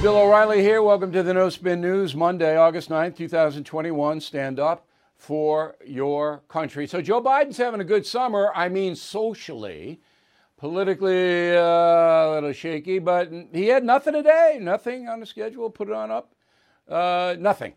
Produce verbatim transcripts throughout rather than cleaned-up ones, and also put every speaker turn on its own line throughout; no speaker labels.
right, Bill O'Reilly here. Welcome to the No Spin News, Monday, August ninth, two thousand twenty-one. Stand up for your country. So Joe Biden's having a good summer. I mean, socially, politically uh, a little shaky, but he had nothing today. Nothing on the schedule. Put it on up. Uh, nothing.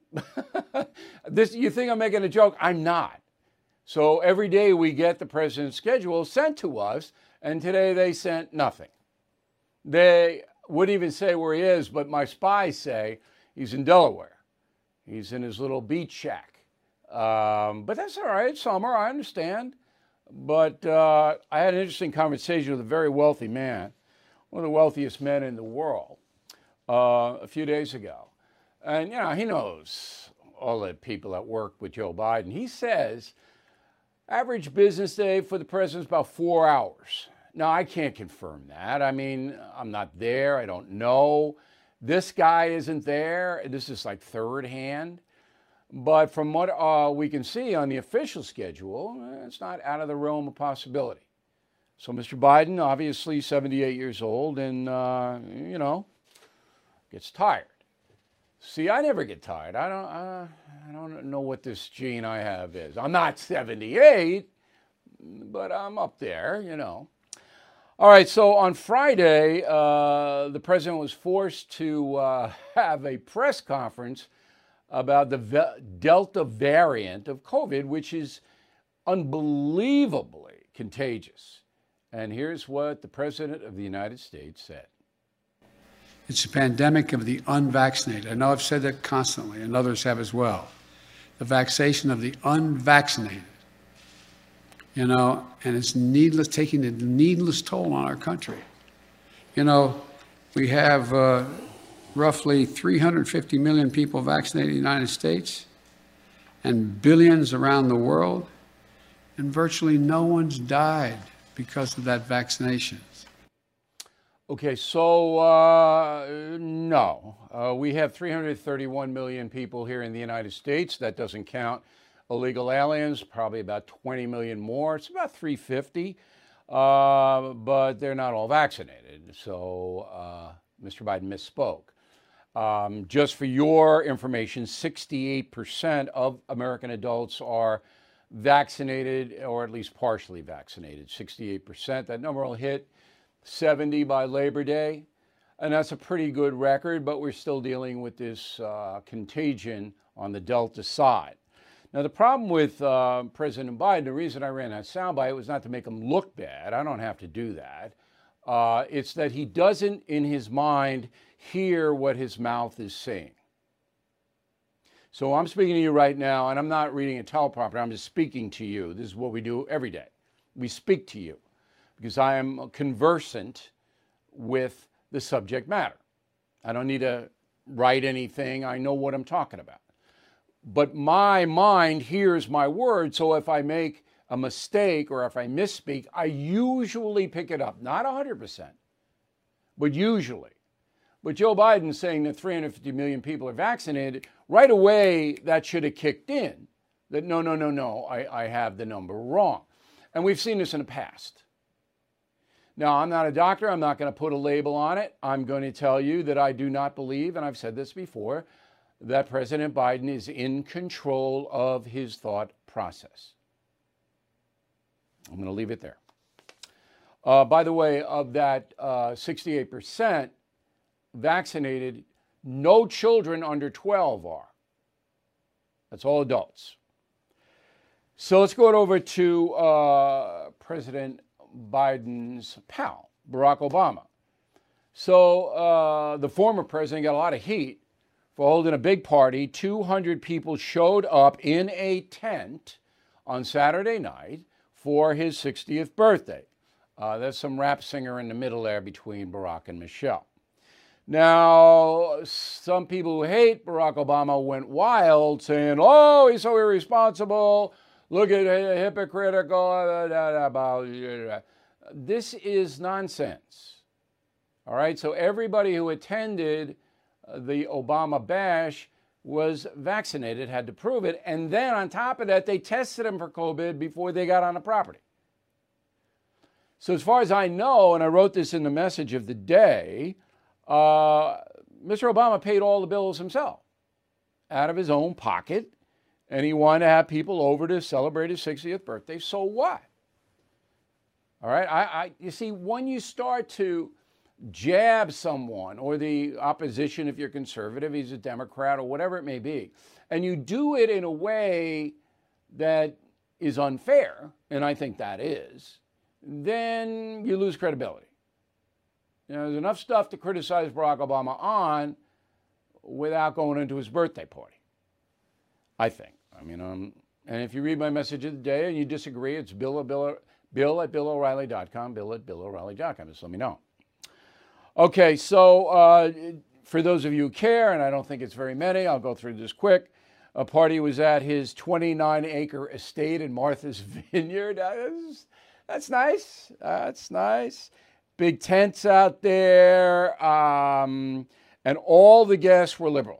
This, you think I'm making a joke? I'm not. So every day we get the president's schedule sent to us, and today they sent nothing. They wouldn't even say where he is, but my spies say he's in Delaware. He's in his little beach shack. Um, but that's all right. It's summer, I understand. But uh, I had an interesting conversation with a very wealthy man, one of the wealthiest men in the world, uh, a few days ago. And, you know, he knows all the people that work with Joe Biden. He says average business day for the president is about four hours. Now, I can't confirm that. I mean, I'm not there. I don't know. This guy isn't there. This is like third hand. But from what uh, we can see on the official schedule, it's not out of the realm of possibility. So Mister Biden, obviously seventy-eight years old and, uh, you know, gets tired. See, I never get tired. I don't, uh, I don't know what this gene I have is. I'm not seventy-eight, but I'm up there, you know. All right, so on Friday, uh, the president was forced to uh, have a press conference about the ve- Delta variant of COVID, which is unbelievably contagious. And here's what the President of the United States said.
It's a pandemic of the unvaccinated. I know I've said that constantly, and others have as well. The vaccination of the unvaccinated. You know, and it's needless, taking a needless toll on our country. You know, we have uh, roughly three hundred fifty million people vaccinated in the United States and billions around the world, and virtually no one's died because of that vaccination.
Okay, so uh, no, uh, we have three hundred thirty-one million people here in the United States. That doesn't count illegal aliens, probably about twenty million more. It's about three hundred fifty, uh, but they're not all vaccinated. So uh, Mister Biden misspoke. Um, just for your information, sixty-eight percent of American adults are vaccinated or at least partially vaccinated. sixty-eight percent. That number will hit seventy by Labor Day. And that's a pretty good record, but we're still dealing with this uh, contagion on the Delta side. Now, the problem with uh, President Biden, the reason I ran that soundbite was not to make him look bad. I don't have to do that. Uh, it's that he doesn't, in his mind, hear what his mouth is saying. So I'm speaking to you right now, and I'm not reading a teleprompter. I'm just speaking to you. This is what we do every day. We speak to you because I am conversant with the subject matter. I don't need to write anything. I know what I'm talking about. But my mind hears my words, so if I make a mistake or if I misspeak, I usually pick it up. Not one hundred percent, but usually. But Joe Biden saying that three hundred fifty million people are vaccinated, right away that should have kicked in. That no, no, no, no, I, I have the number wrong. And we've seen this in the past. Now, I'm not a doctor. I'm not going to put a label on it. I'm going to tell you that I do not believe, and I've said this before, that President Biden is in control of his thought process. I'm going to leave it there. Uh, by the way, of that uh, sixty-eight percent vaccinated, no children under twelve are. That's all adults. So let's go over to uh, President Biden's pal, Barack Obama. So uh, the former president got a lot of heat for holding a big party. two hundred people showed up in a tent on Saturday night for his sixtieth birthday. Uh, there's some rap singer in the middle there between Barack and Michelle. Now, some people who hate Barack Obama went wild saying, oh, he's so irresponsible. Look at it, hypocritical. This is nonsense. All right, so everybody who attended the Obama bash was vaccinated, had to prove it. And then on top of that, they tested him for COVID before they got on the property. So as far as I know, and I wrote this in the message of the day, uh, Mister Obama paid all the bills himself out of his own pocket, and he wanted to have people over to celebrate his sixtieth birthday. So what? All right. I, I you see, when you start to jab someone, or the opposition, if you're conservative, he's a Democrat, or whatever it may be, and you do it in a way that is unfair, and I think that is, then you lose credibility. You know, there's enough stuff to criticize Barack Obama on without going into his birthday party, I think. I mean, um, and if you read my message of the day and you disagree, it's bill at bill, bill at bill o'reilly dot com, bill at bill o'reilly dot com. Just let me know. Okay, so uh, for those of you who care, and I don't think it's very many, I'll go through this quick. A party was at his twenty-nine acre estate in Martha's Vineyard. That's, that's nice. That's nice. Big tents out there. Um, and all the guests were liberal.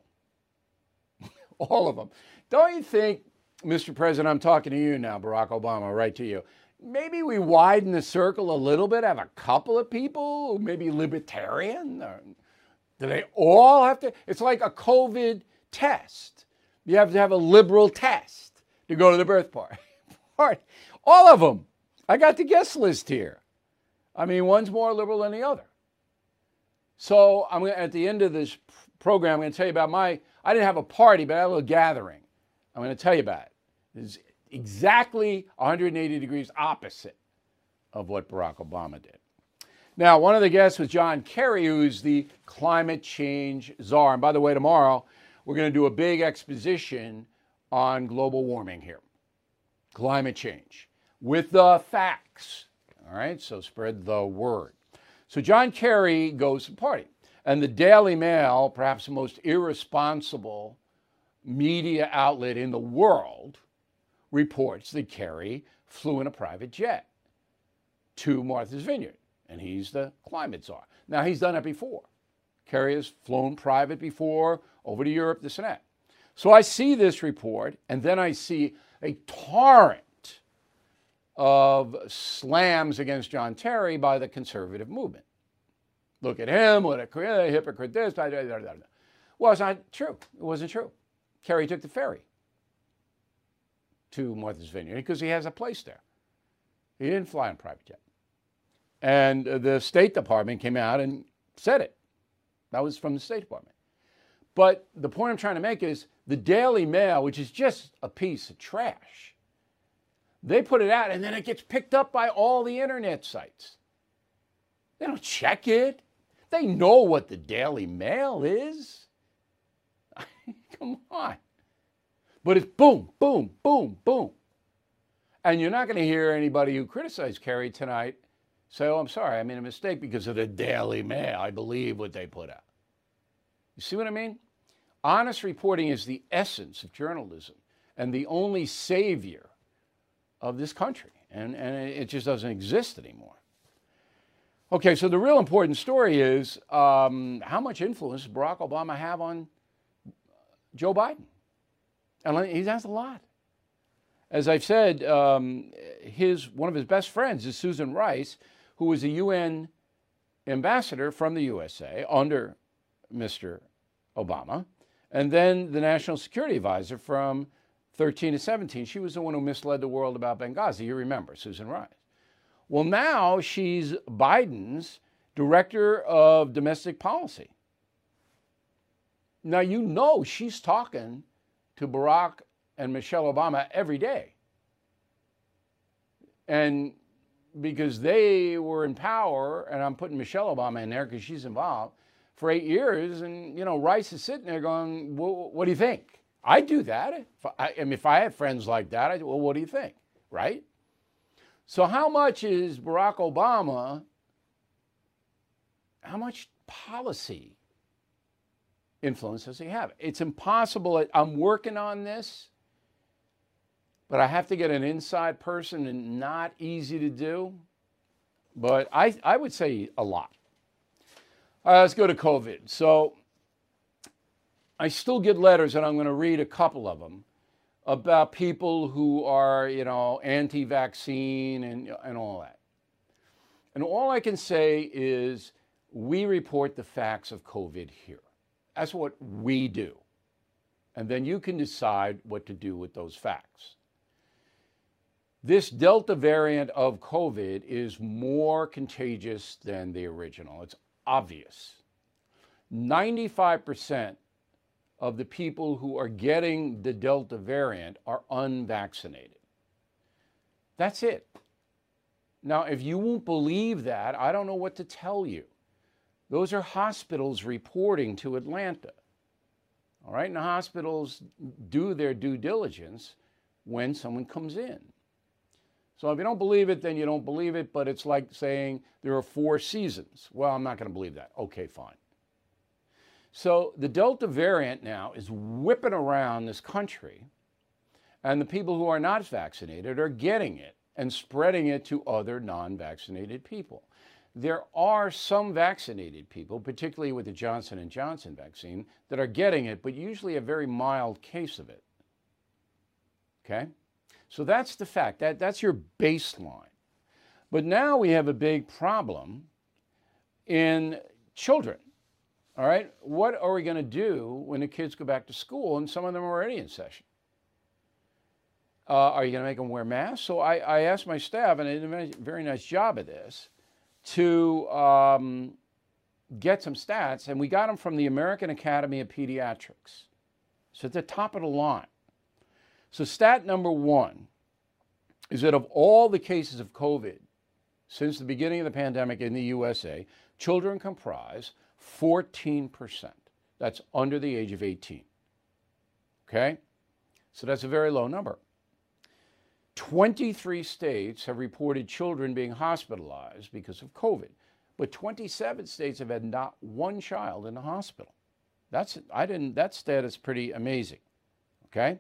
All of them. Don't you think, Mister President, I'm talking to you now, Barack Obama, right to you. Maybe we widen the circle a little bit, have a couple of people, maybe libertarian. Or, do they all have to? It's like a COVID test. You have to have a liberal test to go to the birth party. All of them. I got the guest list here. I mean, one's more liberal than the other. So I'm gonna, at the end of this program, I'm going to tell you about my, I didn't have a party, but I had a little gathering. I'm going to tell you about it. It's exactly one hundred eighty degrees opposite of what Barack Obama did. Now, one of the guests was John Kerry, who's the climate change czar. And by the way, tomorrow, we're going to do a big exposition on global warming here, climate change, with the facts. All right, so spread the word. So John Kerry goes to the party. And the Daily Mail, perhaps the most irresponsible media outlet in the world, reports that Kerry flew in a private jet to Martha's Vineyard. And he's the climate czar. Now, he's done it before. Kerry has flown private before, over to Europe, this and that. So I see this report, and then I see a torrent of slams against John Kerry by the conservative movement. Look at him, what a hypocrite this. Blah, blah, blah, blah. Well, it's not true. It wasn't true. Kerry took the ferry to Martha's Vineyard because he has a place there. He didn't fly in a private jet. And the State Department came out and said it. That was from the State Department. But the point I'm trying to make is the Daily Mail, which is just a piece of trash, they put it out and then it gets picked up by all the internet sites. They don't check it. They know what the Daily Mail is. Come on. But it's boom, boom, boom, boom. And you're not going to hear anybody who criticized Kerry tonight say, oh, I'm sorry, I made a mistake because of the Daily Mail. I believe what they put out. You see what I mean? Honest reporting is the essence of journalism and the only savior of this country. And, and it just doesn't exist anymore. Okay, so the real important story is um, how much influence does Barack Obama have on Joe Biden? And he has a lot. As I've said, um, his one of his best friends is Susan Rice, who was a U N ambassador from the U S A under Mister Obama, and then the National Security Advisor from thirteen to seventeen. She was the one who misled the world about Benghazi. You remember, Susan Rice. Well, now she's Biden's Director of Domestic Policy. Now, you know she's talking to Barack and Michelle Obama every day. And because they were in power, and I'm putting Michelle Obama in there because she's involved, for eight years, and, you know, Rice is sitting there going, well, what do you think? I do that. If I, I mean, if I had friends like that, I'd, well, what do you think? Right? So how much is Barack Obama, how much policy influence does he have? It's impossible. I'm working on this, but I have to get an inside person, and not easy to do. But I, I would say a lot. All right, let's go to COVID. So I still get letters, and I'm going to read a couple of them, about people who are, you know, anti-vaccine and, and all that. And all I can say is we report the facts of COVID here. That's what we do. And then you can decide what to do with those facts. This Delta variant of COVID is more contagious than the original. It's obvious. ninety-five percent of the people who are getting the Delta variant are unvaccinated. That's it. Now, if you won't believe that, I don't know what to tell you. Those are hospitals reporting to Atlanta. All right, and the hospitals do their due diligence when someone comes in. So if you don't believe it, then you don't believe it, but it's like saying there are four seasons. Well, I'm not going to believe that. Okay, fine. So the Delta variant now is whipping around this country, and the people who are not vaccinated are getting it and spreading it to other non-vaccinated people. There are some vaccinated people, particularly with the Johnson and Johnson vaccine, that are getting it, but usually a very mild case of it. Okay? So that's the fact. That, that's your baseline. But now we have a big problem in children. All right? What are we going to do when the kids go back to school and some of them are already in session? Uh, are you going to make them wear masks? So I, I asked my staff, and they did a very nice job of this, to um, get some stats, and we got them from the American Academy of Pediatrics. So at the top of the line. So stat number one is that of all the cases of COVID since the beginning of the pandemic in the U S A, children comprise fourteen percent. That's under the age of eighteen. Okay? So that's a very low number. twenty-three states have reported children being hospitalized because of COVID, but twenty-seven states have had not one child in the hospital. That's, I didn't, that stat is pretty amazing, okay?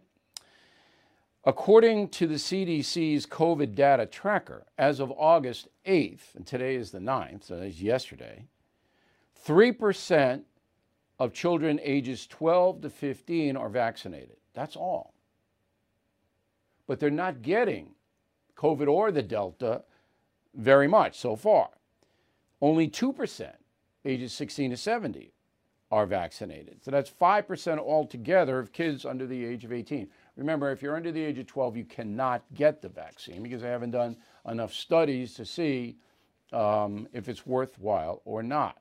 According to the C D C's COVID data tracker, as of August eighth, and today is the ninth, so that's yesterday, three percent of children ages twelve to fifteen are vaccinated. That's all. But they're not getting COVID or the Delta very much so far. Only two percent ages sixteen to seventy are vaccinated. So that's five percent altogether of kids under the age of eighteen. Remember, if you're under the age of twelve, you cannot get the vaccine because they haven't done enough studies to see um, if it's worthwhile or not.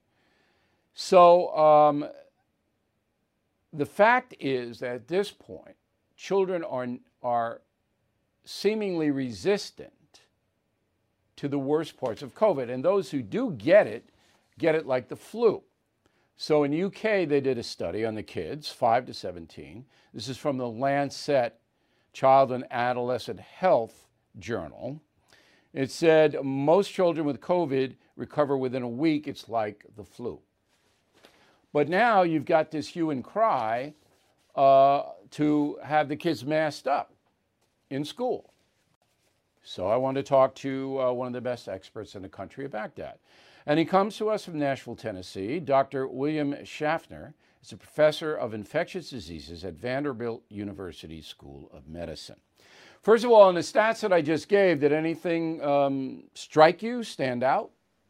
So um, the fact is that at this point, children are, are seemingly resistant to the worst parts of COVID. And those who do get it, get it like the flu. So in U K, they did a study on the kids, five to seventeen. This is from the Lancet Child and Adolescent Health Journal. It said most children with COVID recover within a week. It's like the flu. But now you've got this hue and cry uh, to have the kids masked up in school. So I wanted to talk to uh, one of the best experts in the country about that. And he comes to us from Nashville, Tennessee. Doctor William Schaffner is a professor of infectious diseases at Vanderbilt University School of Medicine. First of all, in the stats that I just gave, did anything um, strike you, stand out?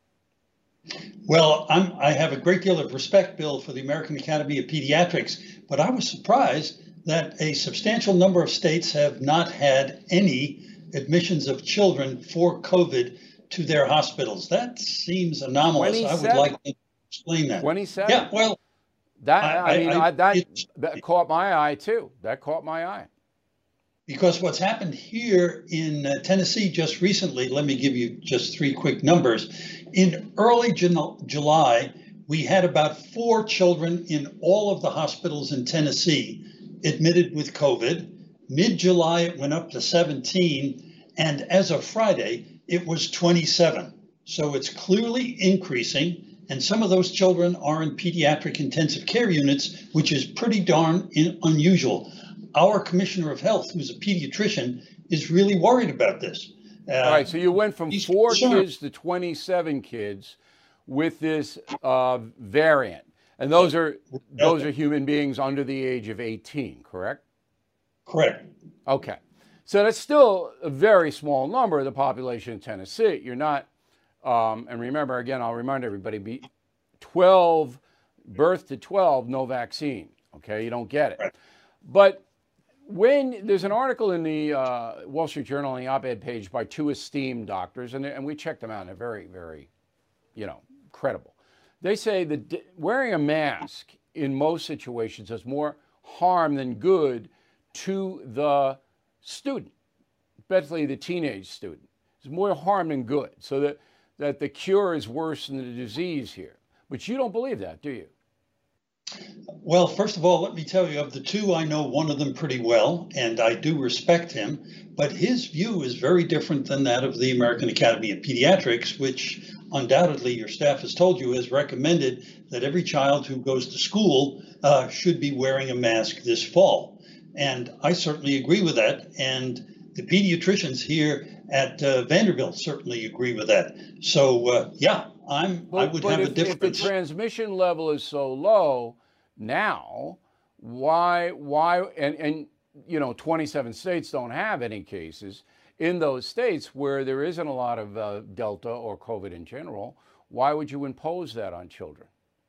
Well, I'm, I have a great deal of respect, Bill, for the American Academy of Pediatrics, but I was surprised that a substantial number of states have not had any admissions of children for COVID to their hospitals. That seems anomalous. I would like to explain that.
twenty-seven?
Yeah, well,
that I, I mean, I, I, that,
it,
that caught my eye too. That caught my eye.
Because what's happened here in uh, Tennessee just recently, let me give you just three quick numbers. In early July, we had about four children in all of the hospitals in Tennessee admitted with COVID. Mid-July, it went up to seventeen. And as of Friday, it was twenty-seven. So it's clearly increasing. And some of those children are in pediatric intensive care units, which is pretty darn in, unusual. Our commissioner of health, who's a pediatrician, is really worried about this. Uh,
All right, so you went from four kids to twenty-seven kids with this uh, variant. And those are those are human beings under the age of eighteen, correct?
Correct.
Okay. So that's still a very small number of the population in Tennessee. You're not, um, and remember, again, I'll remind everybody, be twelve Birth to twelve, no vaccine. Okay, you don't get it.
Right.
But when there's an article in the uh, Wall Street Journal on the op-ed page by two esteemed doctors, and, and we checked them out, and they're very, very, you know, credible. They say that wearing a mask in most situations does more harm than good to the student, especially the teenage student. There's more harm than good. So that, that the cure is worse than the disease here. But you don't believe that, do you?
Well, first of all, let me tell you, of the two, I know one of them pretty well, and I do respect him. But his view is very different than that of the American Academy of Pediatrics, which undoubtedly your staff has told you has recommended that every child who goes to school uh, should be wearing a mask this fall. And I certainly agree with that. And the pediatricians here at uh, Vanderbilt certainly agree with that. So, uh, yeah, I'm,
But,
I would
but
have
if,
a difference.
if the transmission level is so low now, why, why, and, and, you know, twenty-seven states don't have any cases. In those states where there isn't a lot of uh, Delta or COVID in general, why would you impose that on children?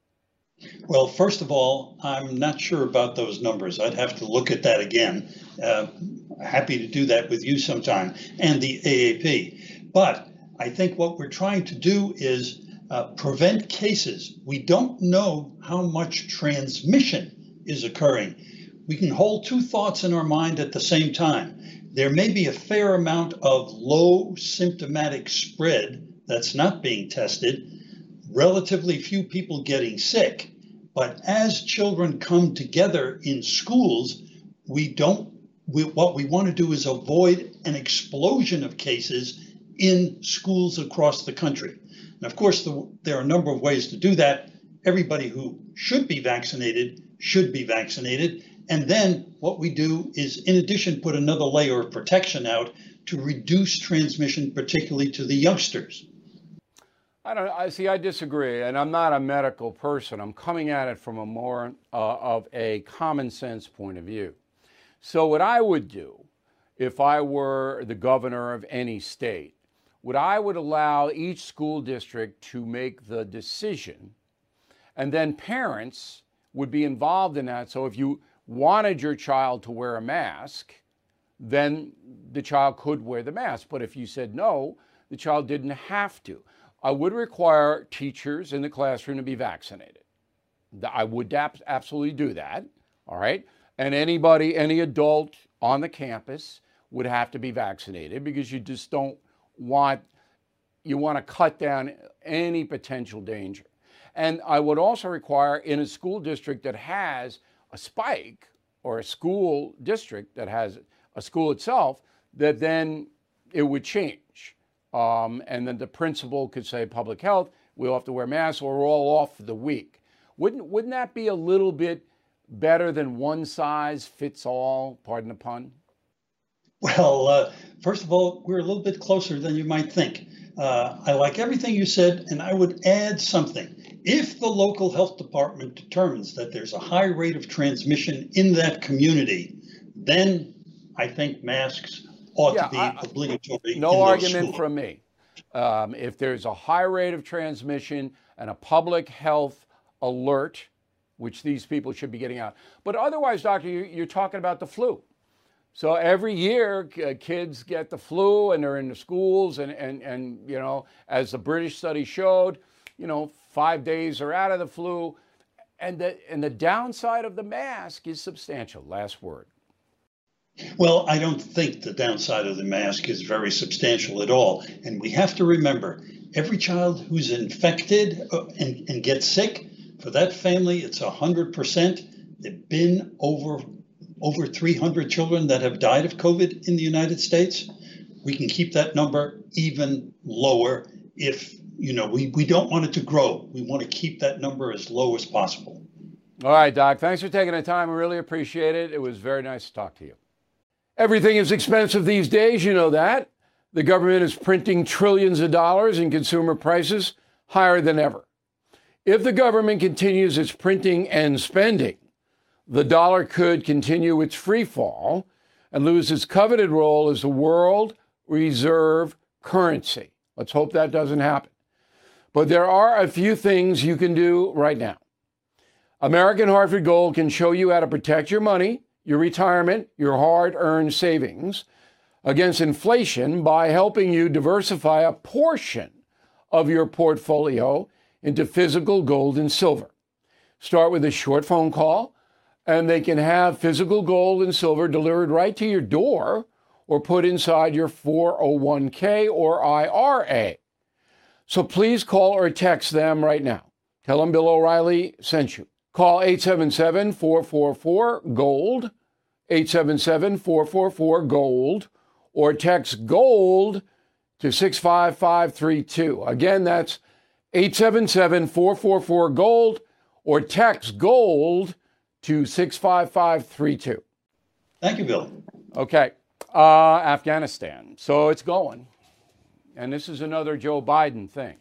Well, first of all, I'm not sure about those numbers. I'd have to look at that again. Uh, happy to do that with you sometime, and the A A P. But I think what we're trying to do is uh, prevent cases. We don't know how much transmission is occurring. We can hold two thoughts in our mind at the same time. There may be a fair amount of low symptomatic spread that's not being tested, relatively few people getting sick. But as children come together in schools, we don't, we, what we want to do is avoid an explosion of cases in schools across the country. And of course, the, there are a number of ways to do that. Everybody who should be vaccinated should be vaccinated. And then what we do is, in addition, put another layer of protection out to reduce transmission, particularly to the youngsters.
I don't I see, I disagree, and I'm not a medical person. I'm coming at it from a more uh, of a common sense point of view. So what I would do if I were the governor of any state, what I would allow each school district to make the decision, and then parents would be involved in that. So if you wanted your child to wear a mask, then the child could wear the mask. But if you said no, the child didn't have to. I would require teachers in the classroom to be vaccinated. I would absolutely do that, all right? And anybody, any adult on the campus would have to be vaccinated, because you just don't want, you want to cut down any potential danger. And I would also require, in a school district that has a spike, or a school district that has a school itself, that then it would change. Um, and then the principal could say, public health, we'll have to wear masks, or we're all off for the week. Wouldn't, wouldn't that be a little bit better than one size fits all, pardon the pun?
Well, uh, first of all, we're a little bit closer than you might think. Uh, I like everything you said, and I would add something. If the local health department determines that there's a high rate of transmission in that community, then I think masks ought
yeah,
to be
I,
obligatory.
No
in those
argument
schools.
from me. Um, if there's a high rate of transmission and a public health alert, which these people should be getting out. But otherwise, doctor, you're talking about the flu. So every year, kids get the flu and they're in the schools, and, and, and, you know, as the British study showed, you know, five days are out of the flu. And the, and the downside of the mask is substantial. Last word.
Well, I don't think the downside of the mask is very substantial at all. And we have to remember, every child who's infected and, and gets sick, for that family, it's one hundred percent. There've been over over three hundred children that have died of COVID in the United States. We can keep that number even lower if, you know, we, we don't want it to grow. We want to keep that number as low as possible.
All right, Doc, thanks for taking the time. I really appreciate it. It was very nice to talk to you. Everything is expensive these days, you know that. The government is printing trillions of dollars and consumer prices higher than ever. If the government continues its printing and spending, the dollar could continue its free fall and lose its coveted role as the world reserve currency. Let's hope that doesn't happen. But there are a few things you can do right now. American Hartford Gold can show you how to protect your money, your retirement, your hard-earned savings against inflation by helping you diversify a portion of your portfolio into physical gold and silver. Start with a short phone call, and they can have physical gold and silver delivered right to your door or put inside your four oh one k or I R A. So please call or text them right now. Tell them Bill O'Reilly sent you. Call eight seven seven, four four four, GOLD, eight seven seven, four four four, GOLD, or text GOLD to six five five three two. Again, that's eight seven seven, four four four, GOLD, or text GOLD to six five five three two.
Thank you, Bill.
Okay, uh, Afghanistan. So it's going. And this is another Joe Biden thing.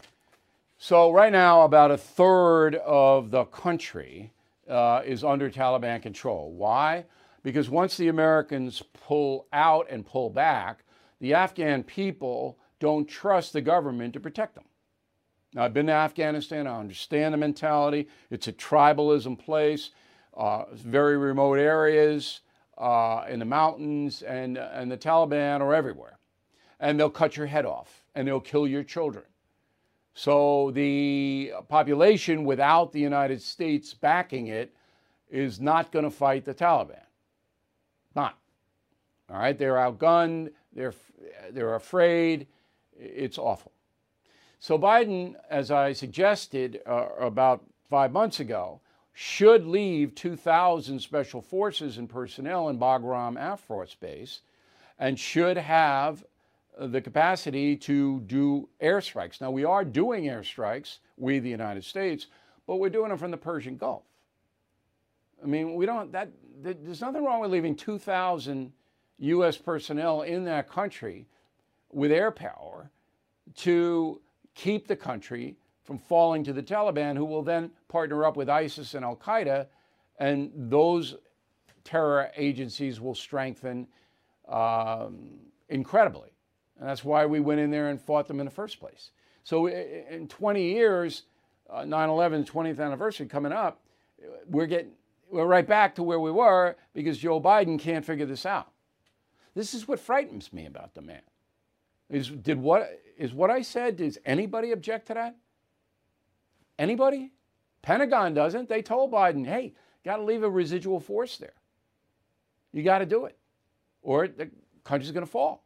So right now, about a third of the country uh, is under Taliban control. Why? Because once the Americans pull out and pull back, the Afghan people don't trust the government to protect them. Now, I've been to Afghanistan. I understand the mentality. It's a tribalism place, uh, very remote areas uh, in the mountains, and, and the Taliban are everywhere. And they'll cut your head off, and they'll kill your children. So the population without the United States backing it is not going to fight the Taliban. Not. All right? They're outgunned. They're, they're afraid. It's awful. So Biden, as I suggested uh, about five months ago, should leave two thousand special forces and personnel in Bagram Air Force Base and should have the capacity to do airstrikes. Now, we are doing airstrikes, we, the United States, but we're doing them from the Persian Gulf. I mean, we don't, that, there's nothing wrong with leaving two thousand U S personnel in that country with air power to keep the country from falling to the Taliban, who will then partner up with ISIS and Al-Qaeda, and those terror agencies will strengthen um, incredibly. And that's why we went in there and fought them in the first place. So in twenty years, uh, nine eleven, twentieth anniversary coming up, we're getting, we're right back to where we were because Joe Biden can't figure this out. This is what frightens me about the man. Is, did what, is what I said, does anybody object to that? Anybody? Pentagon doesn't. They told Biden, hey, got to leave a residual force there. You got to do it, or the country's going to fall.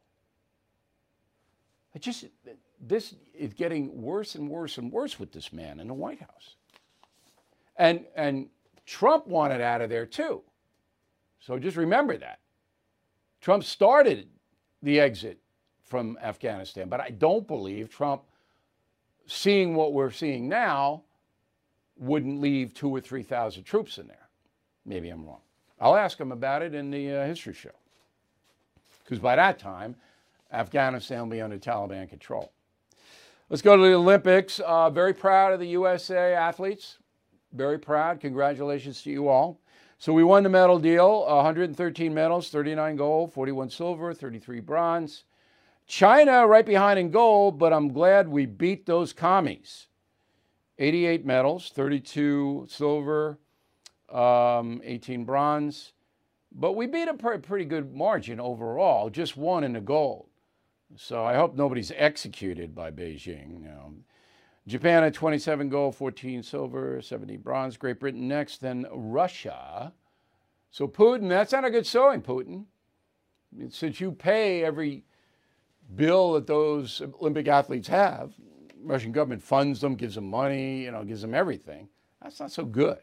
It just, this is getting worse and worse and worse with this man in the White House. And, and Trump wanted out of there too. So just remember that. Trump started the exit from Afghanistan, but I don't believe Trump, seeing what we're seeing now, wouldn't leave two or three thousand troops in there. Maybe I'm wrong. I'll ask him about it in the uh, history show. Because by that time, Afghanistan will be under Taliban control. Let's go to the Olympics. Uh, very proud of the U S A athletes. Very proud. Congratulations to you all. So we won the medal deal. one hundred thirteen medals, thirty-nine gold, forty-one silver, thirty-three bronze. China right behind in gold, but I'm glad we beat those commies. eighty-eight medals, thirty-two silver, um, eighteen bronze. But we beat a pretty good margin overall, just one in the gold. So I hope nobody's executed by Beijing. You know. Japan had twenty-seven gold, fourteen silver, seventy bronze. Great Britain next, then Russia. So Putin, that's not a good showing, Putin. I mean, since you pay every bill that those Olympic athletes have, Russian government funds them, gives them money, you know, gives them everything. That's not so good.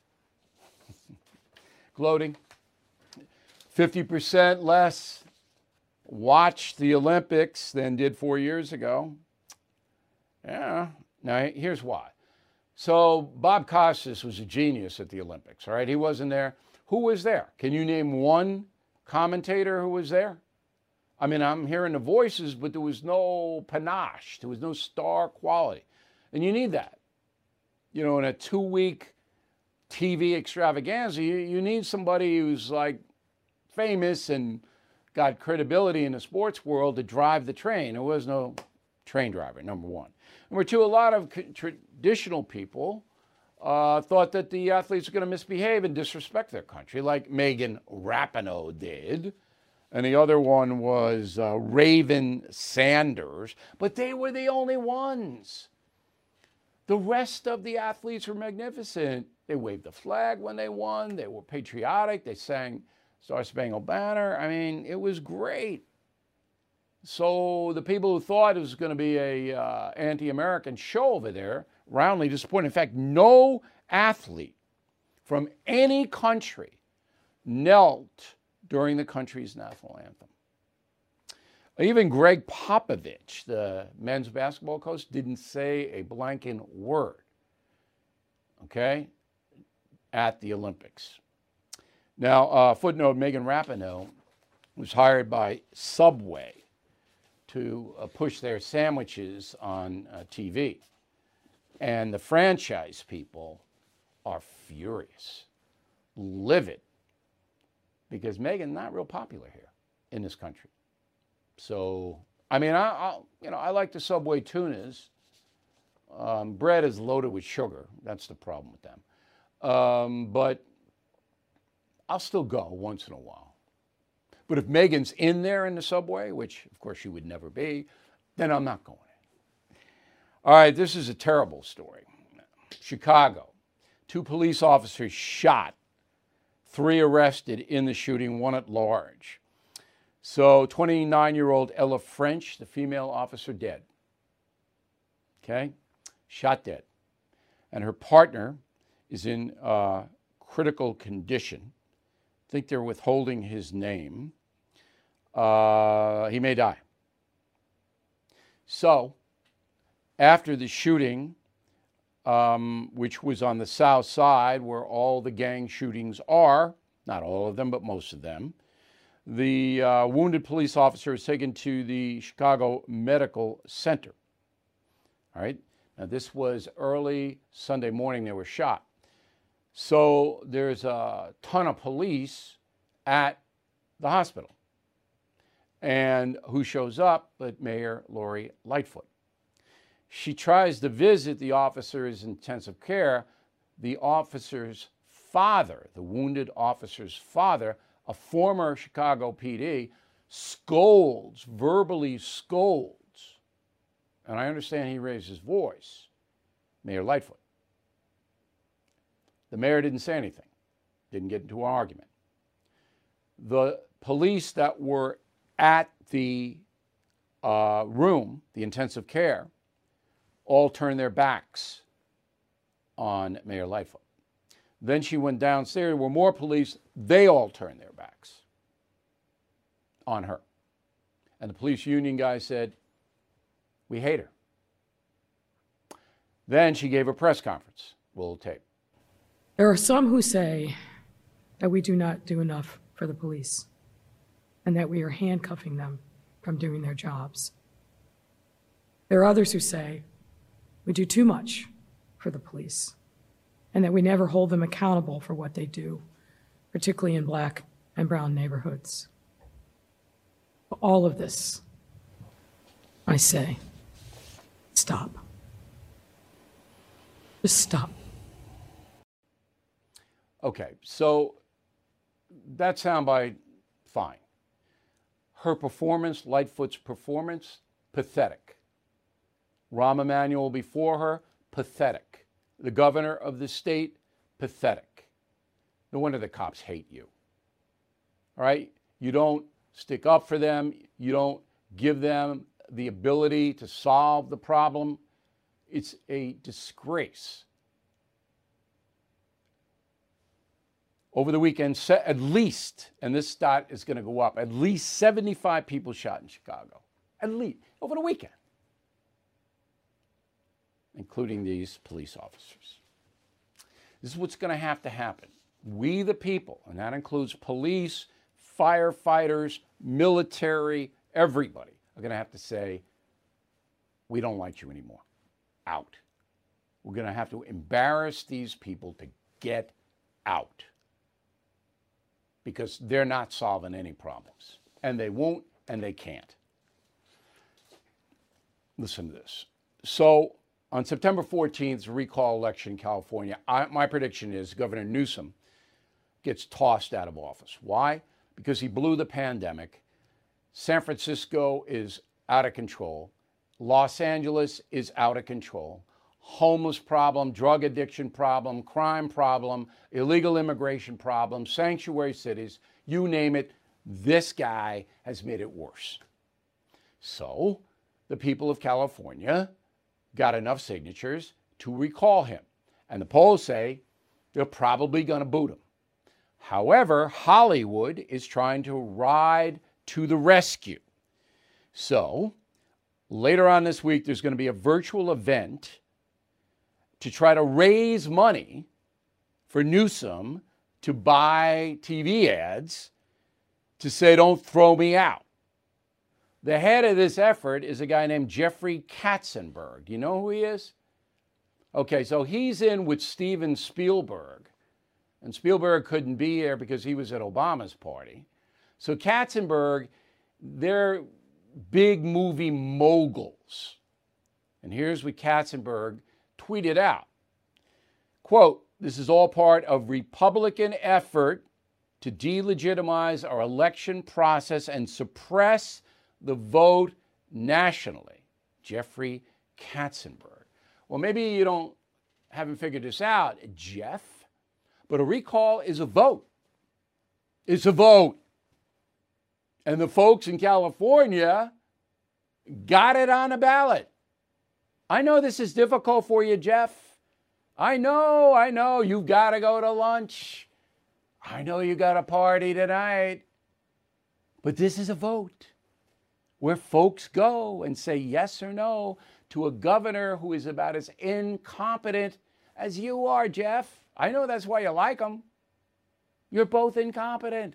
Gloating. fifty percent less watched the Olympics than did four years ago. Yeah. Now, here's why. So Bob Costas was a genius at the Olympics, all right? He wasn't there. Who was there? Can you name one commentator who was there? I mean, I'm hearing the voices, but there was no panache. There was no star quality. And you need that. You know, in a two-week T V extravaganza, you, you need somebody who's like famous and got credibility in the sports world to drive the train. There was no train driver, number one. Number two, a lot of traditional people uh, thought that the athletes were going to misbehave and disrespect their country, like Megan Rapinoe did. And the other one was uh, Raven Sanders. But they were the only ones. The rest of the athletes were magnificent. They waved the flag when they won. They were patriotic. They sang Star Spangled Banner. I mean, it was great. So the people who thought it was going to be a uh, anti-American show over there, roundly disappointed. In fact, no athlete from any country knelt during the country's national anthem. Even Greg Popovich, the men's basketball coach, didn't say a blanking word, okay, at the Olympics. Now, uh, footnote, Megan Rapinoe was hired by Subway to uh, push their sandwiches on uh, T V. And the franchise people are furious, livid, because Megan's not real popular here in this country. So, I mean, I, I you know, I like the Subway tunas. Um, bread is loaded with sugar. That's the problem with them. Um, but I'll still go once in a while. But if Megan's in there in the Subway, which of course she would never be, then I'm not going in. All right, this is a terrible story. Chicago, two police officers shot, three arrested in the shooting, one at large. So twenty-nine-year-old Ella French, the female officer, dead. Okay, shot dead. And her partner is in uh, critical condition. I think they're withholding his name. Uh, he may die. So, after the shooting, um, which was on the south side where all the gang shootings are, not all of them, but most of them, the uh, wounded police officer is taken to the Chicago Medical Center. All right. Now, this was early Sunday morning. They were shot. So there's a ton of police at the hospital. And who shows up but Mayor Lori Lightfoot. She tries to visit the officer's intensive care. The officer's father, the wounded officer's father, a former Chicago P D, scolds, verbally scolds. And I understand he raised his voice, Mayor Lightfoot. The mayor didn't say anything, didn't get into an argument. The police that were at the uh, room, the intensive care, all turned their backs on Mayor Lightfoot. Then she went downstairs, there were more police, they all turned their backs on her. And the police union guy said, we hate her. Then she gave a press conference. We'll tape.
There are some who say that we do not do enough for the police and that we are handcuffing them from doing their jobs. There are others who say we do too much for the police and that we never hold them accountable for what they do, particularly in black and brown neighborhoods. For all of this, I say, stop. Just stop.
Okay, so that soundbite, fine. Her performance, Lightfoot's performance, pathetic. Rahm Emanuel before her, pathetic. The governor of the state, pathetic. No wonder the cops hate you. All right? You don't stick up for them. You don't give them the ability to solve the problem. It's a disgrace. Over the weekend, at least, and this stat is going to go up, at least seventy-five people shot in Chicago. At least, over the weekend, including these police officers. This is what's going to have to happen. We, the people, and that includes police, firefighters, military, everybody, are going to have to say, we don't like you anymore. Out. We're going to have to embarrass these people to get out. Because they're not solving any problems. And they won't, and they can't. Listen to this. So on September fourteenth, recall election in California, I, my prediction is Governor Newsom gets tossed out of office. Why? Because he blew the pandemic. San Francisco is out of control. Los Angeles is out of control. Homeless problem, drug addiction problem, crime problem, illegal immigration problem, sanctuary cities, you name it, this guy has made it worse. So the people of California got enough signatures to recall him. And the polls say they're probably going to boot him. However, Hollywood is trying to ride to the rescue. So later on this week, there's going to be a virtual event to try to raise money for Newsom to buy T V ads to say, don't throw me out. The head of this effort is a guy named Jeffrey Katzenberg. You know who he is? Okay, so he's in with Steven Spielberg. And Spielberg couldn't be here because he was at Obama's party. So Katzenberg, they're big movie moguls. And here's what Katzenberg tweeted out. Quote, this is all part of Republican effort to delegitimize our election process and suppress the vote nationally. Jeffrey Katzenberg. Well, maybe you don't haven't figured this out, Jeff, but a recall is a vote. It's a vote. And the folks in California got it on a ballot. I know this is difficult for you, Jeff. I know, I know, you've got to go to lunch. I know you got a party tonight. But this is a vote where folks go and say yes or no to a governor who is about as incompetent as you are, Jeff. I know that's why you like him. You're both incompetent.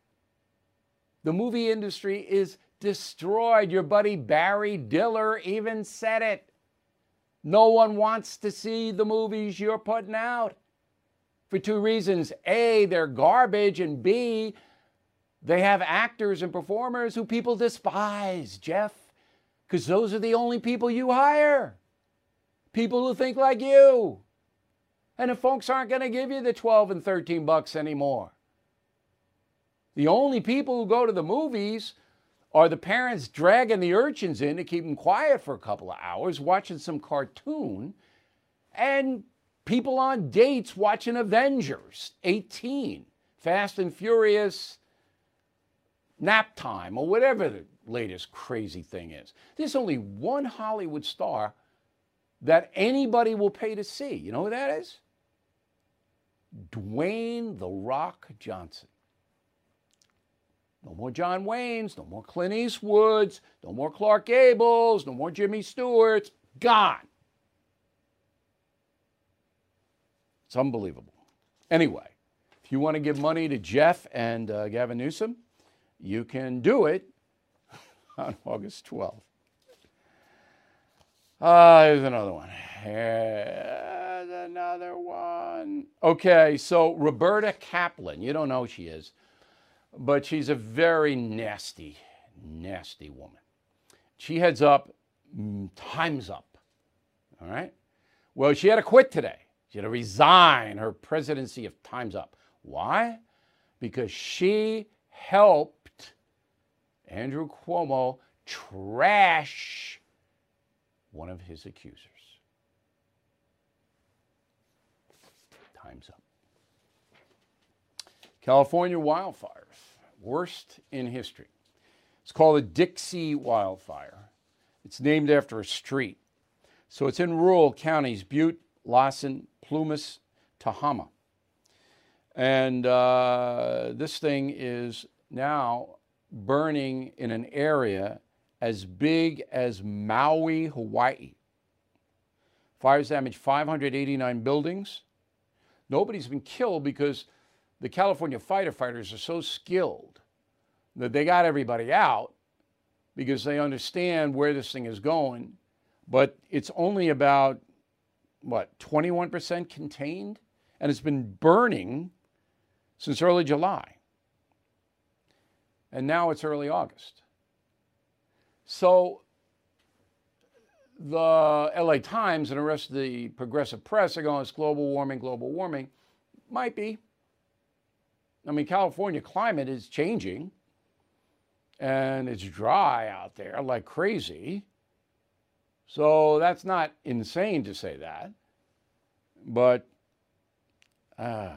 The movie industry is destroyed. Your buddy Barry Diller even said it. No one wants to see the movies you're putting out for two reasons. A, they're garbage, and B, they have actors and performers who people despise, Jeff, because those are the only people you hire. People who think like you. And the folks aren't going to give you the twelve and thirteen bucks anymore. The only people who go to the movies are the parents dragging the urchins in to keep them quiet for a couple of hours, watching some cartoon, and people on dates watching Avengers eighteen, Fast and Furious, Nap Time, or whatever the latest crazy thing is. There's only one Hollywood star that anybody will pay to see. You know who that is? Dwayne "The Rock" Johnson. No more John Waynes, no more Clint Eastwoods, no more Clark Gables, no more Jimmy Stewarts. Gone. It's unbelievable. Anyway, if you want to give money to Jeff and uh, Gavin Newsom, you can do it on August twelfth. Uh, here's another one. Here's another one. Okay, so Roberta Kaplan, you don't know who she is, but she's a very nasty, nasty woman. She heads up mm, Time's Up, all right? Well, she had to quit today. She had to resign her presidency of Time's Up. Why? Because she helped Andrew Cuomo trash one of his accusers. Time's up. California wildfires, worst in history. It's called the Dixie Wildfire. It's named after a street. So it's in rural counties, Butte, Lawson, Plumas, Tahoma. And uh, this thing is now burning in an area as big as Maui, Hawaii. Fires damaged five hundred eighty-nine buildings. Nobody's been killed because the California firefighters are so skilled that they got everybody out because they understand where this thing is going. But it's only about, what, twenty-one percent contained? And it's been burning since early July. And now it's early August. So the L A Times and the rest of the progressive press are going, it's global warming, global warming. Might be. I mean, California climate is changing, and it's dry out there like crazy. So that's not insane to say that. But uh,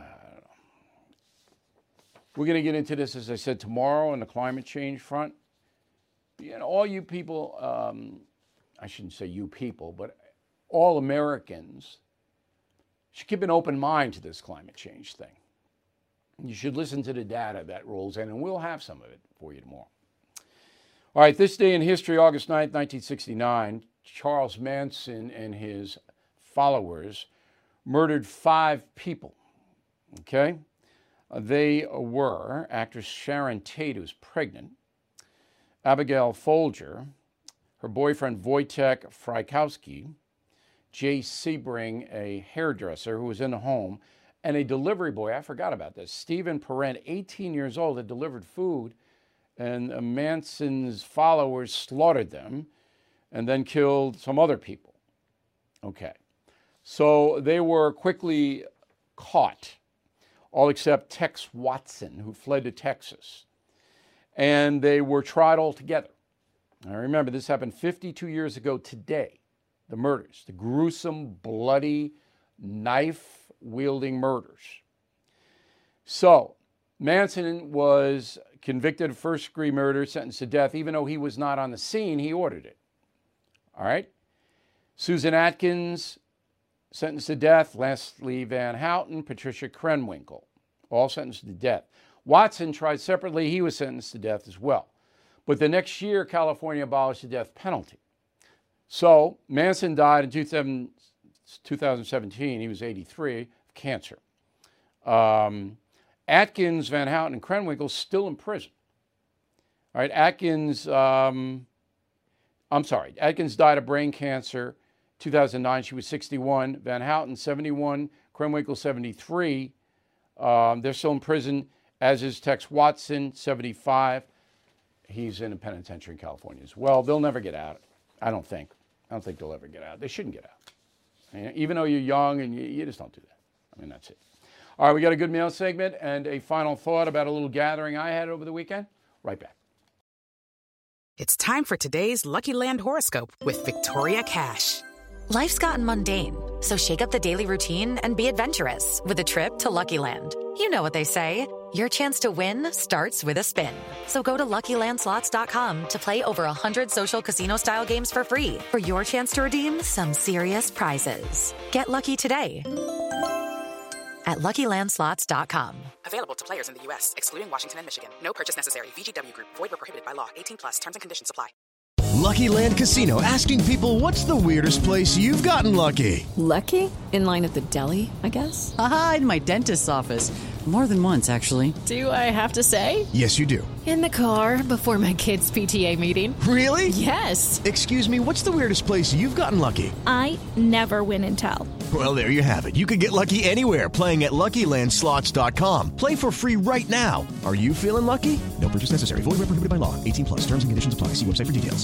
we're going to get into this, as I said, tomorrow on the climate change front. You know, all you people, um, I shouldn't say you people, but all Americans should keep an open mind to this climate change thing. You should listen to the data that rolls in, and we'll have some of it for you tomorrow. All right, this day in history, August ninth, nineteen sixty-nine, Charles Manson and his followers murdered five people, okay? Uh, they were actress Sharon Tate, who's pregnant, Abigail Folger, her boyfriend Wojtek Frykowski, Jay Sebring, a hairdresser who was in the home, and a delivery boy, I forgot about this, Stephen Parent, eighteen years old, had delivered food, and uh, Manson's followers slaughtered them and then killed some other people. Okay. So they were quickly caught, all except Tex Watson, who fled to Texas. And they were tried all together. Now remember, this happened fifty-two years ago today, the murders, the gruesome, bloody, knife-wielding murders. So Manson was convicted of first-degree murder, sentenced to death. Even though he was not on the scene, he ordered it. All right? Susan Atkins, sentenced to death. Leslie Van Houten, Patricia Krenwinkel, all sentenced to death. Watson tried separately. He was sentenced to death as well. But the next year, California abolished the death penalty. So Manson died in two thousand seventeen. He was eighty-three, of cancer. Um, Atkins, Van Houten, and Krenwinkel still in prison. All right, Atkins, um, I'm sorry, Atkins died of brain cancer two thousand nine. She was sixty-one. Van Houten, seventy-one. Krenwinkel, seventy-three. Um, they're still in prison, as is Tex Watson, seventy-five. He's in a penitentiary in California as well. They'll never get out. I don't think. I don't think they'll ever get out. They shouldn't get out. I mean, even though you're young, and you, you just don't do that. I mean, that's it. All right, we got a good mail segment and a final thought about a little gathering I had over the weekend. Right back.
It's time for today's Lucky Land horoscope with Victoria Cash.
Life's gotten mundane, so shake up the daily routine and be adventurous with a trip to Lucky Land. You know what they say, your chance to win starts with a spin. So go to Lucky Land Slots dot com to play over one hundred social casino-style games for free for your chance to redeem some serious prizes. Get lucky today at Lucky Land Slots dot com.
Available to players in the U S, excluding Washington and Michigan. No purchase necessary. V G W Group. Void where prohibited by law. eighteen plus. Terms and conditions apply.
Lucky Land Casino, asking people, what's the weirdest place you've gotten lucky?
Lucky? In line at the deli, I guess?
Aha, in my dentist's office. More than once, actually.
Do I have to say?
Yes, you do.
In the car before my kids' P T A meeting.
Really?
Yes.
Excuse me, what's the weirdest place you've gotten lucky?
I never win and tell.
Well, there you have it. You can get lucky anywhere, playing at Lucky Land Slots dot com. Play for free right now. Are you feeling lucky? No purchase necessary. Void where prohibited by law. eighteen plus. Terms and conditions apply. See website for details.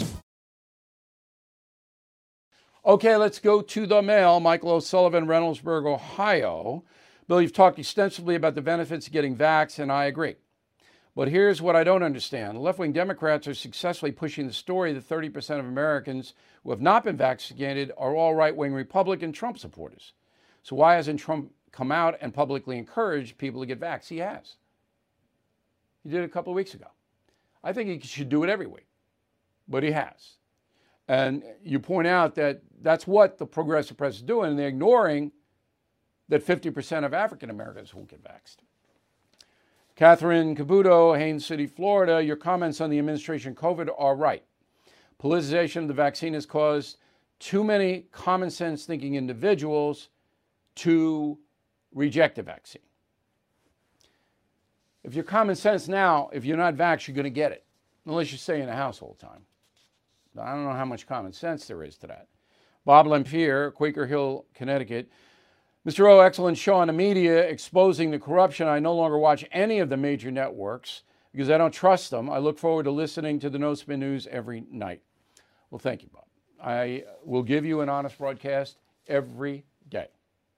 Okay, let's go to the mail. Michael O'Sullivan, Reynoldsburg, Ohio. Bill, you've talked extensively about the benefits of getting vaxxed, and I agree. But here's what I don't understand. Left-wing Democrats are successfully pushing the story that thirty percent of Americans who have not been vaccinated are all right-wing Republican Trump supporters. So why hasn't Trump come out and publicly encouraged people to get vaxxed? He has. He did it a couple of weeks ago. I think he should do it every week, but he has. And you point out that that's what the progressive press is doing, and they're ignoring that fifty percent of African Americans won't get vaxxed. Catherine Caputo, Haines City, Florida, your comments on the administration COVID are right. Politicization of the vaccine has caused too many common sense thinking individuals to reject the vaccine. If you're common sense now, if you're not vaxxed, you're going to get it, unless you stay in the house all the time. I don't know how much common sense there is to that. Bob Lempier, Quaker Hill, Connecticut. Mister O, excellent show on the media exposing the corruption. I no longer watch any of the major networks because I don't trust them. I look forward to listening to the No Spin News every night. Well, thank you, Bob. I will give you an honest broadcast every day.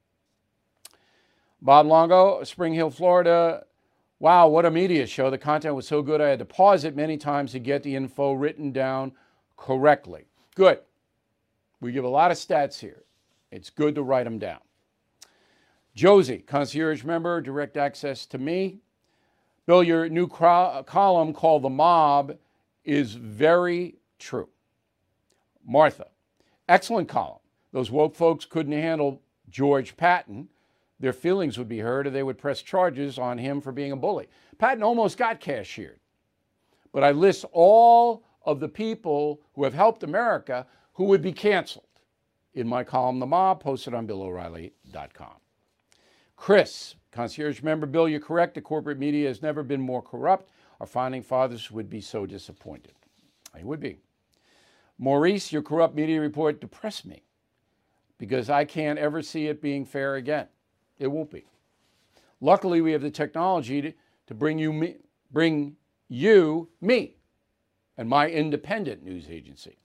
Bob Longo, Spring Hill, Florida. Wow, what a media show. The content was so good I had to pause it many times to get the info written down correctly. Good. We give a lot of stats here. It's good to write them down. Josie, concierge member, direct access to me. Bill, your new cro- column called The Mob is very true. Martha, excellent column. Those woke folks couldn't handle George Patton. Their feelings would be hurt or they would press charges on him for being a bully. Patton almost got cashiered. But I list all of the people who have helped America who would be canceled in my column, The Mob, posted on Bill O'Reilly dot com. Chris, concierge member, Bill, you're correct. The corporate media has never been more corrupt. Our founding fathers would be so disappointed. They would be. Maurice, your corrupt media report depressed me because I can't ever see it being fair again. It won't be. Luckily, we have the technology to, to bring you me, bring you me and my independent news agency.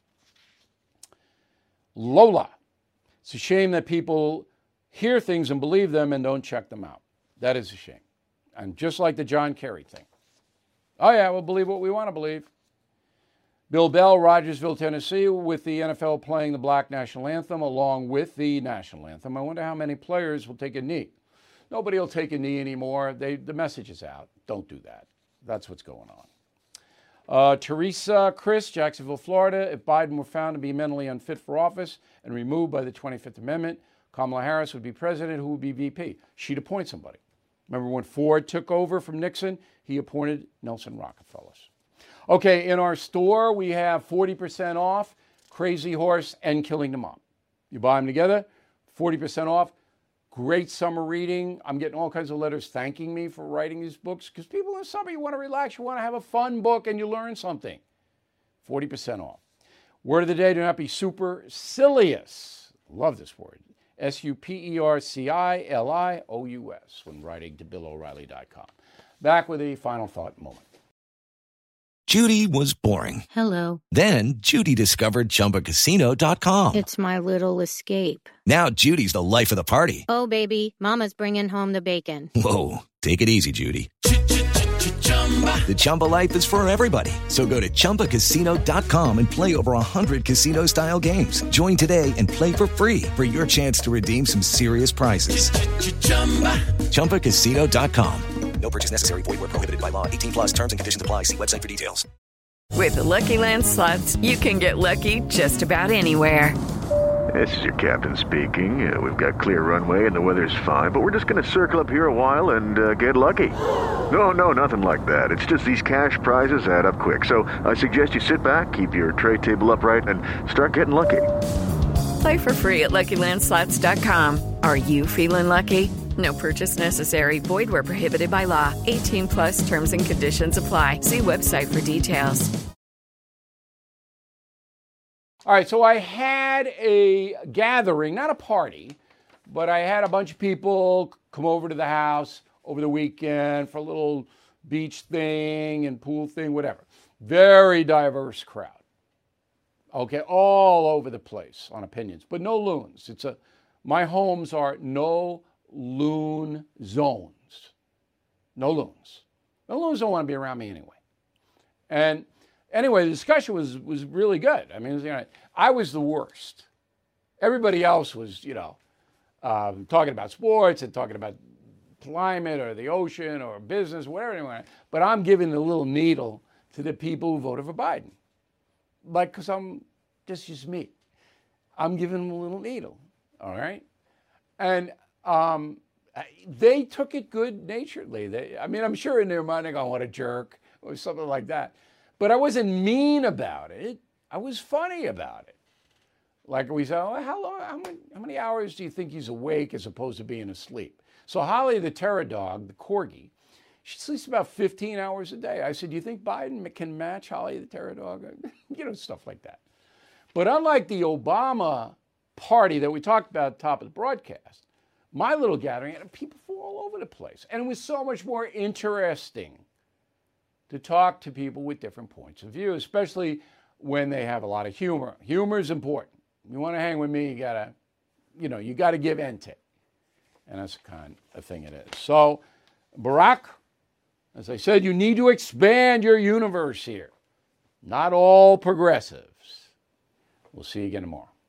Lola, it's a shame that people hear things and believe them and don't check them out. That is a shame. And just like the John Kerry thing. Oh, yeah, we'll believe what we want to believe. Bill Bell, Rogersville, Tennessee, with the N F L playing the Black National Anthem along with the National Anthem. I wonder how many players will take a knee. Nobody will take a knee anymore. They, the message is out. Don't do that. That's what's going on. Uh, Teresa Chris, Jacksonville, Florida. If Biden were found to be mentally unfit for office and removed by the twenty-fifth Amendment, Kamala Harris would be president. Who would be V P? She'd appoint somebody. Remember when Ford took over from Nixon? He appointed Nelson Rockefeller. Okay, in our store, we have forty percent off Crazy Horse and Killing the Mom. You buy them together, forty percent off. Great summer reading. I'm getting all kinds of letters thanking me for writing these books because people in summer, you want to relax, you want to have a fun book, and you learn something. forty percent off. Word of the day, do not be supercilious. Love this word. S U P E R C I L I O U S when writing to Bill O'Reilly dot com. Back with a final thought moment.
Judy was boring.
Hello.
Then Judy discovered Chumba Casino dot com.
It's my little escape.
Now Judy's the life of the party.
Oh, baby, mama's bringing home the bacon.
Whoa, take it easy, Judy. The Chumba life is for everybody. So go to Chumba Casino dot com and play over one hundred casino-style games. Join today and play for free for your chance to redeem some serious prizes. Chumba Casino dot com. No purchase necessary. Void where prohibited by law. eighteen plus terms and conditions apply. See website for details.
With the Lucky Land Slots, you can get lucky just about anywhere.
This is your captain speaking. Uh, we've got clear runway and the weather's fine, but we're just going to circle up here a while and uh, get lucky. No, no, nothing like that. It's just these cash prizes add up quick. So I suggest you sit back, keep your tray table upright, and start getting lucky.
Play for free at Lucky Land Slots dot com. Are you feeling lucky? No purchase necessary. Void where prohibited by law. eighteen plus terms and conditions apply. See website for details.
All right, so I had a gathering, not a party, but I had a bunch of people come over to the house over the weekend for a little beach thing and pool thing, whatever. Very diverse crowd. Okay, all over the place on opinions, but no loons. It's a, my homes are no loon zones. No loons. No loons don't want to be around me anyway. And anyway, the discussion was was really good. I mean, you know, I was the worst. Everybody else was, you know, um, talking about sports and talking about climate or the ocean or business, whatever they want. But I'm giving the little needle to the people who voted for Biden. Like, because I'm, that's just me. I'm giving them a little needle, all right? And um, they took it good-naturedly. They, I mean, I'm sure in their mind they go, what a jerk, or something like that. But I wasn't mean about it. I was funny about it. Like we said, oh, how long, how many, how many hours do you think he's awake as opposed to being asleep? So Holly, the terror dog, the corgi, she sleeps about fifteen hours a day. I said, do you think Biden can match Holly, the terror dog? You know, stuff like that. But unlike the Obama party that we talked about at the top of the broadcast, my little gathering had people from all over the place. And it was so much more interesting to talk to people with different points of view, especially when they have a lot of humor. Humor is important. You want to hang with me, you gotta, you know, you gotta give and take. And that's the kind of thing it is. So, Barack, as I said, you need to expand your universe here. Not all progressives. We'll see you again tomorrow.